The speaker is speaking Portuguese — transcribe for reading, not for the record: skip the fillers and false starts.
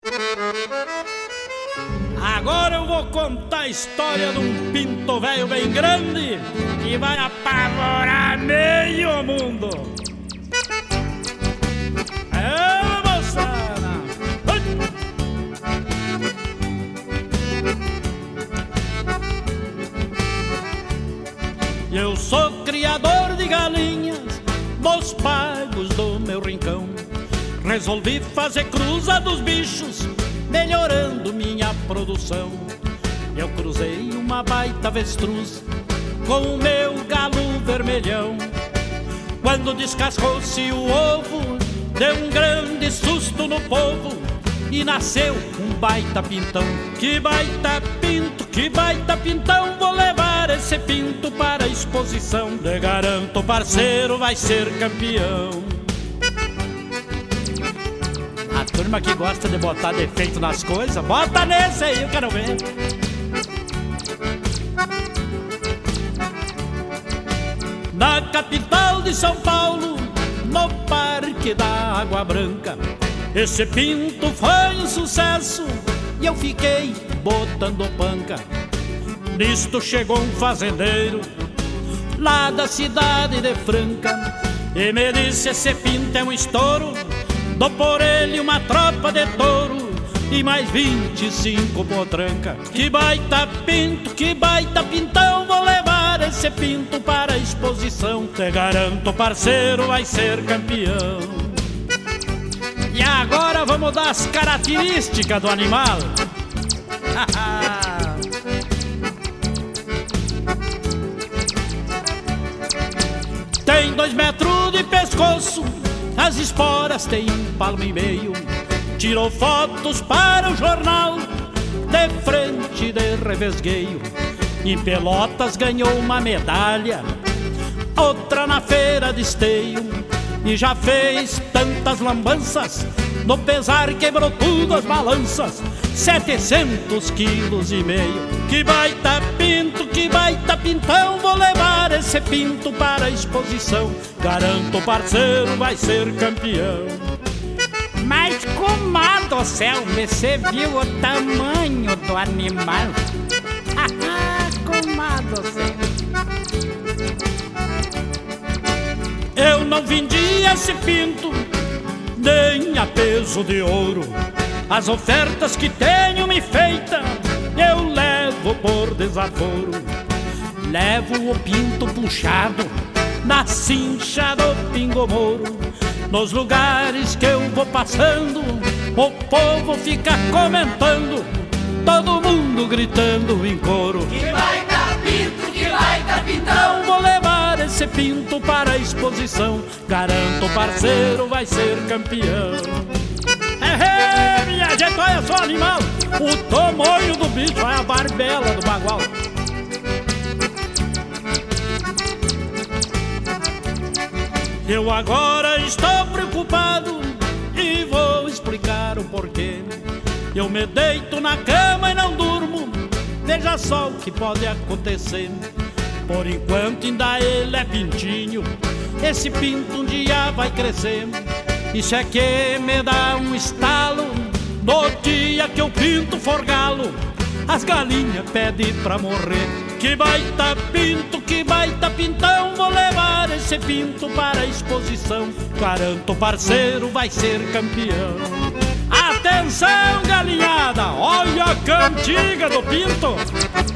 Agora eu vou contar a história de um pinto velho bem grande que vai apavorar meio mundo. É, moçada! Eu sou criador de galinhas dos pagos do meu rincão. Resolvi fazer cruza dos bichos, melhorando minha produção. Eu cruzei uma baita avestruz com o meu galo vermelhão. Quando descascou-se o ovo, deu um grande susto no povo e nasceu um baita pintão. Que baita pinto, que baita pintão, vou levar esse pinto para a exposição. Te garanto, parceiro, vai ser campeão. A turma que gosta de botar defeito nas coisas, bota nesse aí, eu quero ver. Na capital de São Paulo, no Parque da Água Branca, esse pinto foi um sucesso e eu fiquei botando panca. Nisto chegou um fazendeiro lá da cidade de Franca e me disse: esse pinto é um estouro, dou por ele uma tropa de touro e mais 25 potranca. Que baita pinto, que baita pintão, vou levar esse pinto para a exposição. Te garanto, parceiro, vai ser campeão. E agora vamos dar as características do animal. Tem 2 metros de pescoço, as esporas têm 1,5 palmo. Tirou fotos para o jornal, de frente de revesgueio. Em Pelotas ganhou uma medalha, outra na feira de esteio. E já fez tantas lambanças, no pesar quebrou tudo as balanças, 700,5 quilos. Que baita pinto, que baita pintão, vou levar esse pinto para a exposição. Garanto, parceiro, vai ser campeão. Mas, comadre do céu, você viu o tamanho do animal? Comadre do céu. Eu não vendi esse pinto nem a peso de ouro. As ofertas que tenho me feita eu levo por desaforo. Levo o pinto puxado na cincha do Pingo-Mouro. Nos lugares que eu vou passando, o povo fica comentando, todo mundo gritando em coro. Que baita pinto, que baita pintão, vou levar esse pinto para a exposição. Garanto, parceiro, vai ser campeão. Minha gente, olha só, animal, o tamanho do bicho, olha a barbela do bagual. Eu agora estou preocupado e vou explicar o porquê. Eu me deito na cama e não durmo, veja só o que pode acontecer. Por enquanto ainda ele é pintinho, esse pinto um dia vai crescer. Isso é que me dá um estalo, no dia que eu pinto for galo, as galinhas pedem pra morrer. Que baita pinto, que baita pintão, vou levar esse pinto para a exposição. Garanto, parceiro, vai ser campeão. Atenção, galinhada, olha a cantiga do pinto.